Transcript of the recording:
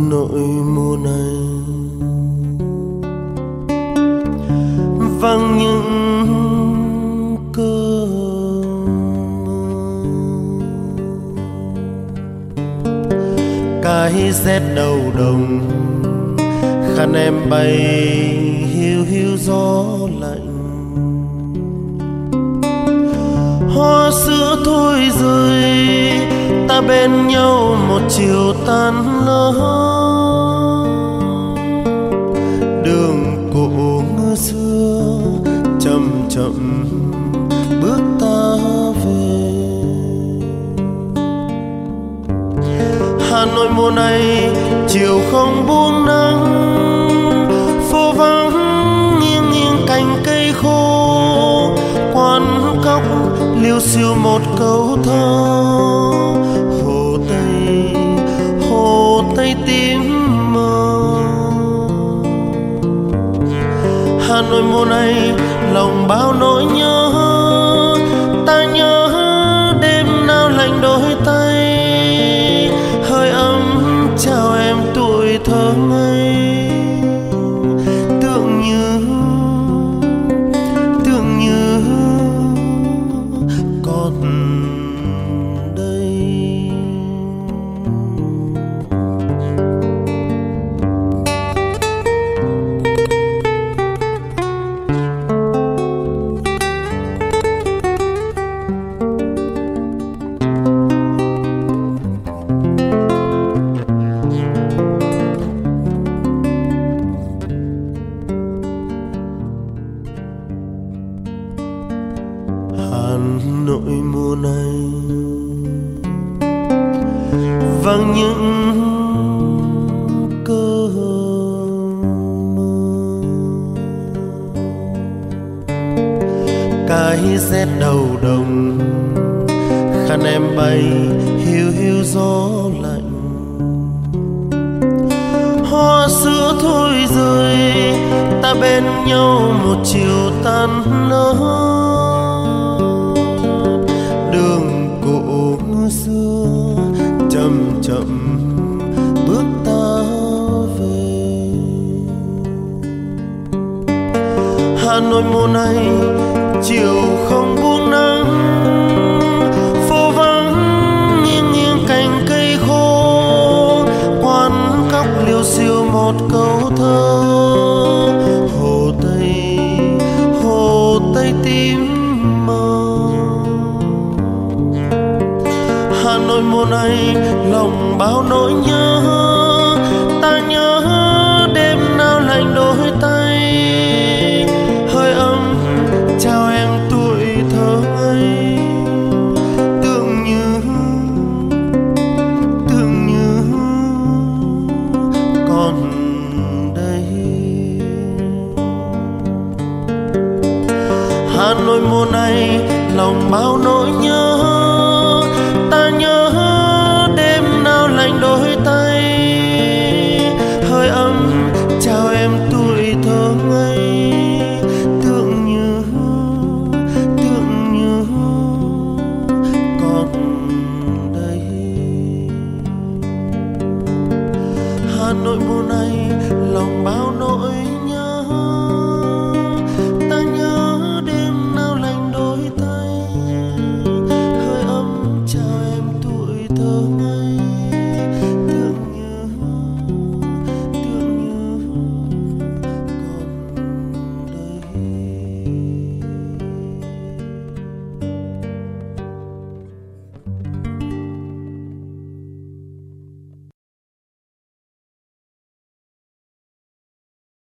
Nội mùa này vang những cơn mưa, cái rét đầu đồng khăn em bay hiu hiu gió lạnh, hoa sữa thôi rơi ta bên nhau một chiều tan lỡ, đường cũ ngỡ xưa chậm chậm bước ta về. Hà Nội mùa này chiều không buông nắng, phố vắng nghiêng nghiêng cành cây khô, quán cóc liêu xiêu một câu thơ. Hồ Tây tím mờ, Hà Nội mùa này lòng bao nỗi nhớ. Ta nhớ đêm nào lạnh đôi tay, hơi ấm chào em tuổi thơ ngây. Tưởng như còn đây. Hà Nội mùa này vang những cơn mưa, cái rét đầu đồng khăn em bay hiu hiu gió lạnh, hoa sữa thôi rơi ta bên nhau một chiều tan lỡ, đường cũ xưa chậm chậm bước ta về. Hà Nội mùa này chiều không buông nắng, phố vắng nghiêng nghiêng cành cây khô, quán cóc liêu xiêu một câu thơ. Hồ Tây tím mờ, Hà Nội mùa này lòng bao nỗi nhớ. Ta nhớ đêm nào lạnh đôi tay, hơi ấm chào em tuổi thơ ngây. Tưởng như còn đây. Hà Nội mùa này lòng bao nỗi nhớ. Ta nhớ đêm nào lạnh đôi tay, hơi ấm chào em tuổi thơ ngây. Tưởng như còn đây. Hà Nội mùa này lòng bao nỗi